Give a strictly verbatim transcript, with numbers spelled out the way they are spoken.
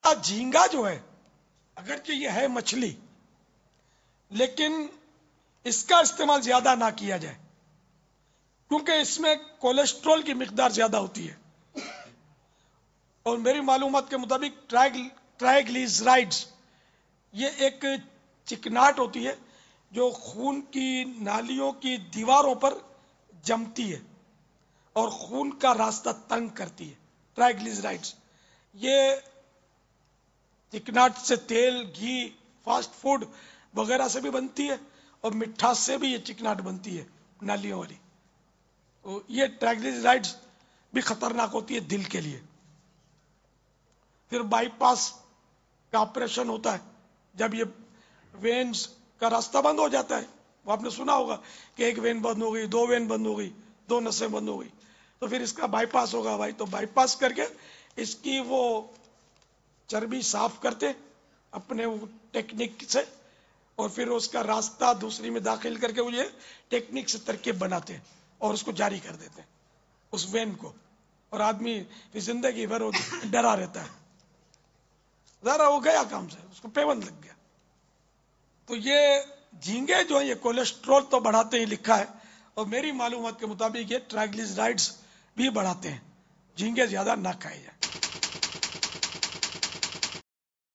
البتہ جھینگا جو ہے اگرچہ یہ ہے مچھلی لیکن اس کا استعمال زیادہ نہ کیا جائے کیونکہ اس میں کولیسٹرول کی مقدار زیادہ ہوتی ہے، اور میری معلومات کے مطابق ٹرائیگلیسرائڈز یہ ایک چکناٹ ہوتی ہے جو خون کی نالیوں کی دیواروں پر جمتی ہے اور خون کا راستہ تنگ کرتی ہے۔ ٹرائیگلیسرائڈز یہ چکناٹ سے تیل، گھی، فاسٹ فوڈ وغیرہ سے بھی بنتی ہے، اور مٹھاس سے بھی یہ چکناٹ بنتی ہے نالیوں والی۔ تو یہ ٹرائیگلیسرائڈز بھی خطرناک ہوتی ہے دل کے لیے۔ پھر بائی پاس کا آپریشن ہوتا ہے جب یہ وینز کا راستہ بند ہو جاتا ہے، وہ آپ نے سنا ہوگا کہ ایک وین بند ہو گئی، دو وین بند ہو گئی، دو نسیں بند ہو گئی، تو پھر اس کا بائی پاس ہوگا بھائی، تو بائی پاس کر کے اس کی وہ چربی صاف کرتے اپنے ٹیکنیک سے، اور پھر اس کا راستہ دوسری میں داخل کر کے وہ یہ ٹیکنیک سے ترکیب بناتے ہیں اور اس کو جاری کر دیتے ہیں اس وین کو، اور آدمی پھر زندگی بھر وہ ڈرا رہتا ہے، ذرا وہ گیا کام سے، اس کو پیون لگ گیا۔ تو یہ جھینگے جو ہیں یہ کولیسٹرول تو بڑھاتے ہی لکھا ہے، اور میری معلومات کے مطابق یہ ٹرائیگلیسرائڈز بھی بڑھاتے ہیں۔ جھینگے زیادہ نہ کھائے جائیں۔